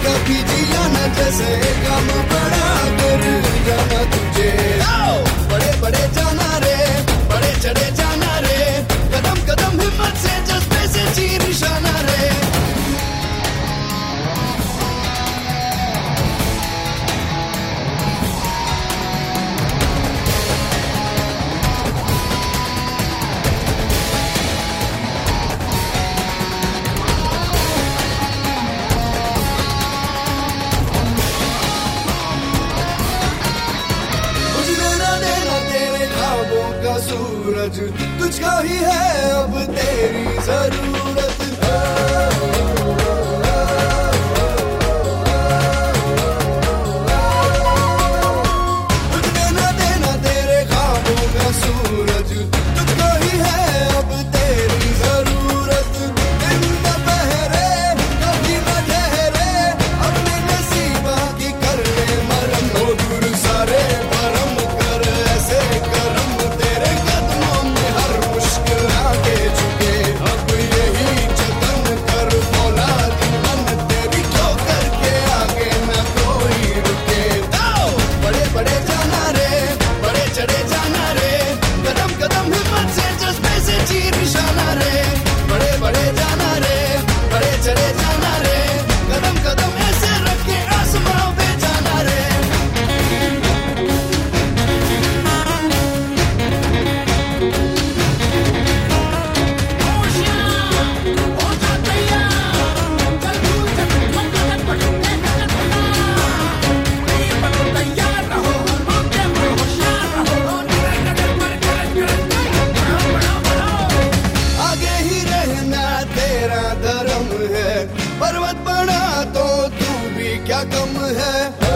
कभी जिया न जैसे काम बड़ा कर जाना तुझे। बड़े बड़े जाना रे, बड़े चढ़े जाना रे, कदम कदम हिम्मत से जज्बे से चीर निशाना रे। सूरज तुझका ही है अब तेरी जरूरत। तुझे न देना तेरे ख्वाबों का सूरज, तुझका ही है अब तेरी जरूरत। दिन दोपहरे कभी न ठहरे, अपने नसीबा की कर ले मरम। हो दूर सारे परम कर ऐसे करम, पर्वत बना तो तू भी क्या कम है।